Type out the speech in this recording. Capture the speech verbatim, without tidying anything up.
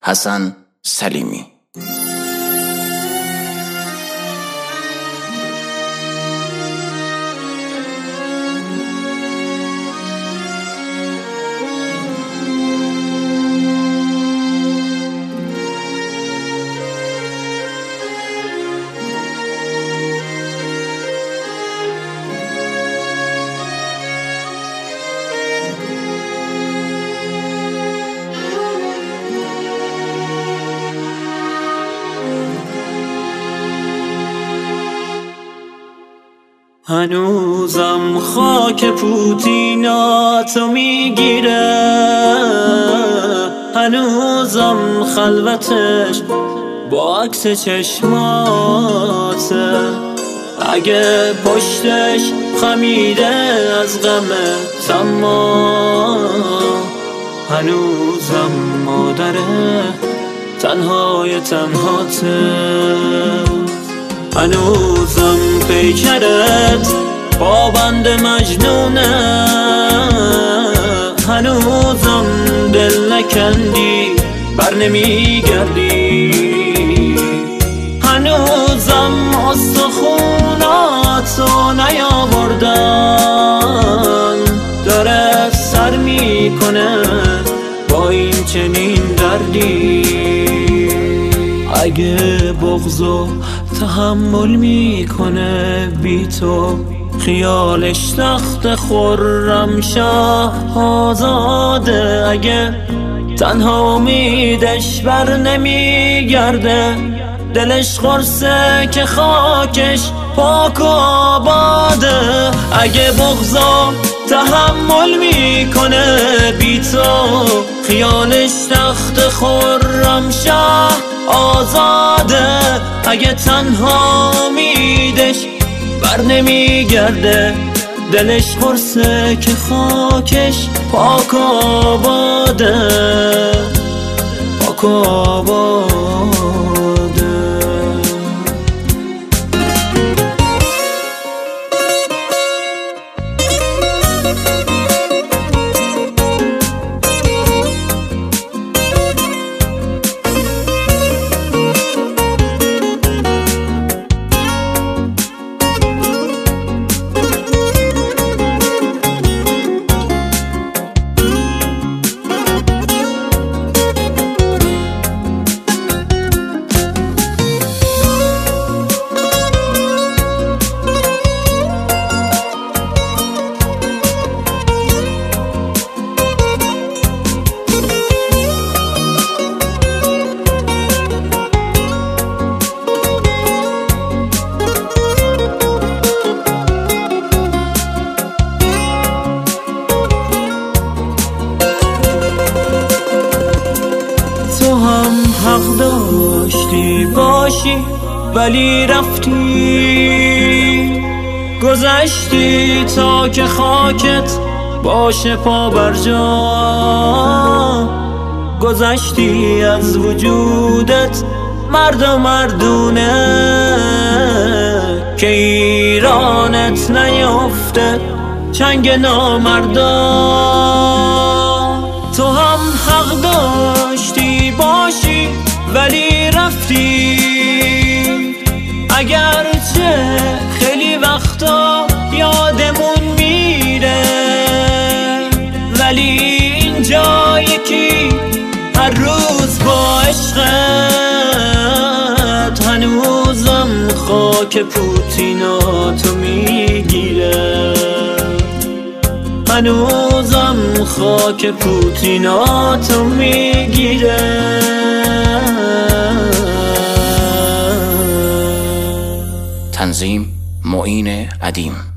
حسن سلیمی. هنوزم خاک پوتیناتو میگیره، هنوزم خلوتش با عکس چشماته. اگه پشتش خمیده از غم تما، هنوزم مادره تنهای تنهاته. هنوزم پیکرت با بند مجنونه، هنوزم دل نکندی بر نمیگردی، هنوزم استخوناتو نیاوردن. داره سر میکنه با این چنین دردی. اگه بغضو تحمل میکنه بی تو، خیالش تخت خرمشاه آزاده. اگه تنها امیدش بر نمیگرده، دلش قرصه که خاکش پاک و آباده. اگه بغضا تحمل میکنه بی تو، خیالش تخت خرمشاه آزاده. اگه تنها امیدش بر نمیگرده، دلش قرصه که خاکش پاک و آباده، پاک و آباده. حق داشتی باشی ولی رفتی، گذشتی تا که خاکت باشه پا بر جا. گذشتی از وجودت مرد و مردونه، که ایرانت نیفته چنگ نامردا. تو هم حق داشتی باشی ولی رفتی، اگرچه خیلی وقتا یادمون میره، ولی اینجا یکی هر روز با عشقت هنوزم خاک پوتیناتو میگیره، هنوزم خاک پوتیناتو میگیره. تنظیم معین ادیم.